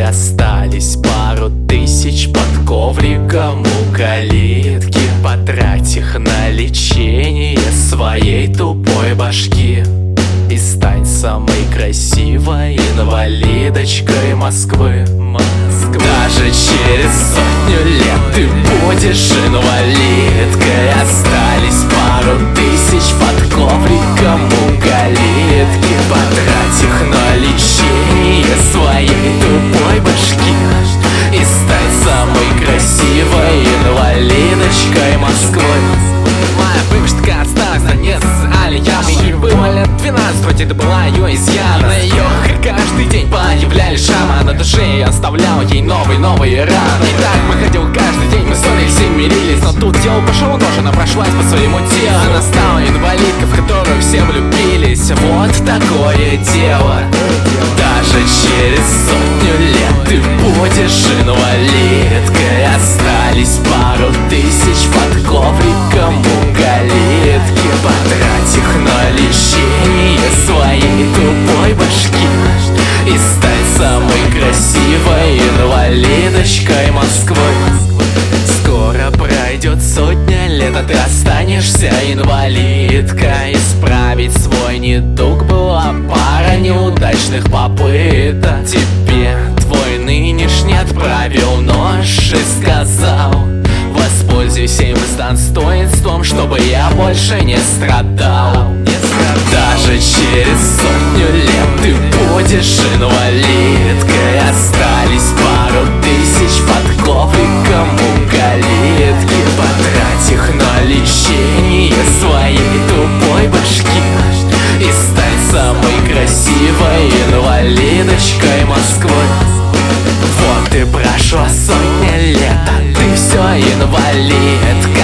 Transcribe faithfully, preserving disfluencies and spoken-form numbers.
остались пару тысяч под ковриком у калитки. Потрать их на лечение своей тупой башки и стань самой красивой инвалидочкой Москвы. Даже через сотню лет ты будешь инвалидкой. Остались пару тысяч под ковриком у калитки. Потрать их на лечение своей тупой башки и стань самой красивой инвалидочкой Москвы. Моя бывшая такая осталась на нет социальными. Ей было лет двенадцать, вроде это была ее изъяна. На ее каждый день появлялись шрамы, а на душе я оставлял ей новые-новые раны. И так мы ходил каждый день, мы ссорились и мирились. Но тут дело пошло тоже, она прошлась по своему телу. Она стала инвалидкой, в которую все влюбились. Вот такое дело. Даже через сотню лет ты будешь инвалидкой. Остались пару тысяч под ковриком у калитки. Потрать их на лечение своей тупой башки и стать самой красивой инвалидочкой Москвы. Скоро пройдет сотня лет, а ты останешься инвалидкой. Исправить свой недуг была пара неудачных попыток. Тебе твой нынешний отправил нож и сказал: воспользуйся им с достоинством, чтобы я больше не страдал. Даже через сотню лет ты будешь инвалидкой. Остались пару тысяч под ковриком у калитки. Потрать их на лечение своей тупой башки и стать самой красивой инвалидочкой Москвы. Вот и прошла сотня лет, а ты все инвалидка.